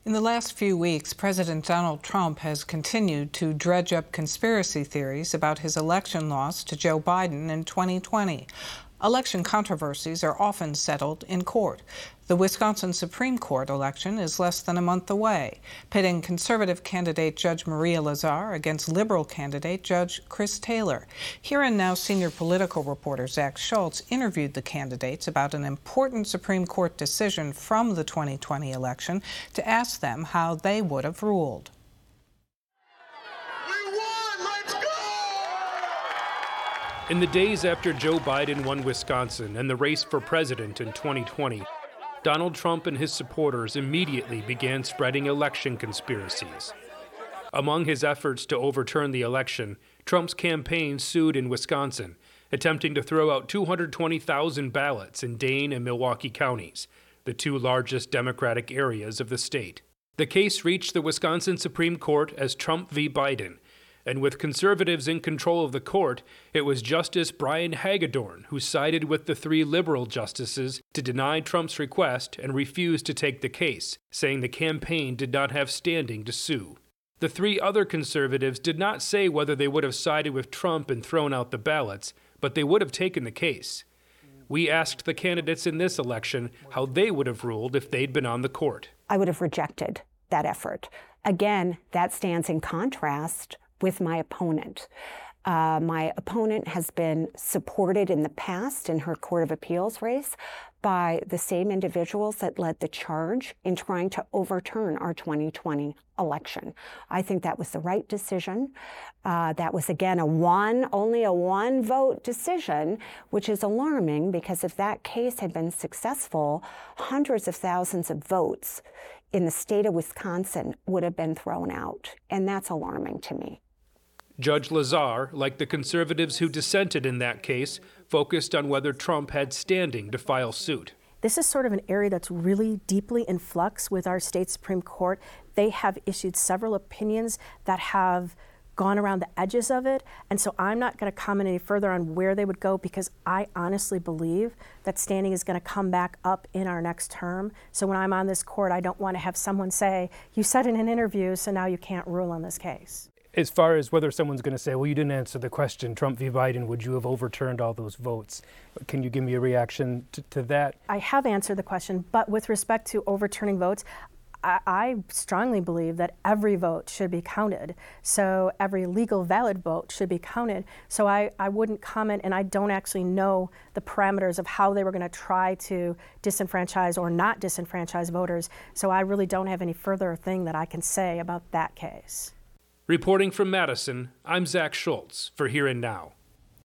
In the last few weeks, President Donald Trump has continued to dredge up conspiracy theories about his election loss to Joe Biden in 2020. Election controversies are often settled in court. The Wisconsin Supreme Court election is less than a month away, pitting conservative candidate Judge Maria Lazar against liberal candidate Judge Chris Taylor. Here and Now senior political reporter Zach Schultz interviewed the candidates about an important Supreme Court decision from the 2020 election to ask them how they would have ruled. In the days after Joe Biden won Wisconsin and the race for president in 2020, Donald Trump and his supporters immediately began spreading election conspiracies. Among his efforts to overturn the election, Trump's campaign sued in Wisconsin, attempting to throw out 220,000 ballots in Dane and Milwaukee counties, the two largest Democratic areas of the state. The case reached the Wisconsin Supreme Court as Trump v. Biden, and with conservatives in control of the court, it was Justice Brian Hagedorn who sided with the three liberal justices to deny Trump's request and refused to take the case, saying the campaign did not have standing to sue. The three other conservatives did not say whether they would have sided with Trump and thrown out the ballots, but they would have taken the case. We asked the candidates in this election how they would have ruled if they'd been on the court. I would have rejected that effort. Again, that stands in contrast with my opponent. My opponent has been supported in the past in her Court of Appeals race by the same individuals that led the charge in trying to overturn our 2020 election. I think that was the right decision. That was, again, only a one vote decision, which is alarming because if that case had been successful, hundreds of thousands of votes in the state of Wisconsin would have been thrown out, and that's alarming to me. Judge Lazar, like the conservatives who dissented in that case, focused on whether Trump had standing to file suit. This is sort of an area that's really deeply in flux with our state Supreme Court. They have issued several opinions that have gone around the edges of it, and so I'm not going to comment any further on where they would go because I honestly believe that standing is going to come back up in our next term. So when I'm on this court, I don't want to have someone say, you said in an interview, so now you can't rule on this case. As far as whether someone's going to say, well, you didn't answer the question, Trump v. Biden, would you have overturned all those votes? Can you give me a reaction to that? I have answered the question, but with respect to overturning votes, I strongly believe that every vote should be counted. So every legal valid vote should be counted. So I wouldn't comment, and I don't actually know the parameters of how they were going to try to disenfranchise or not disenfranchise voters. So I really don't have any further thing that I can say about that case. Reporting from Madison, I'm Zach Schultz for Here and Now.